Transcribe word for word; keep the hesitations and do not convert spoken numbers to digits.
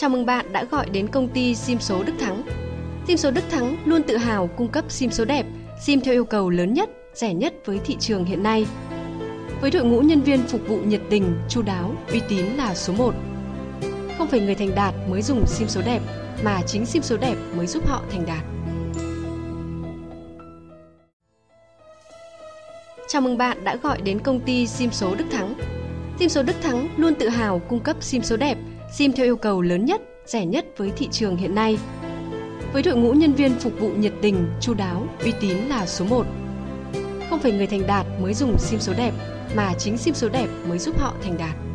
Chào mừng bạn đã gọi đến công ty SIM số Đức Thắng. SIM số Đức Thắng luôn tự hào cung cấp SIM số đẹp, SIM theo yêu cầu lớn nhất, rẻ nhất với thị trường hiện nay. Với đội ngũ nhân viên phục vụ nhiệt tình, chu đáo, uy tín là số một. Không phải người thành đạt mới dùng SIM số đẹp, mà chính SIM số đẹp mới giúp họ thành đạt. Chào mừng bạn đã gọi đến công ty SIM số Đức Thắng. SIM số Đức Thắng luôn tự hào cung cấp SIM số đẹp, SIM theo yêu cầu lớn nhất, rẻ nhất với thị trường hiện nay. Với đội ngũ nhân viên phục vụ nhiệt tình, chu đáo, uy tín là số một. Không phải người thành đạt mới dùng SIM số đẹp, mà chính SIM số đẹp mới giúp họ thành đạt.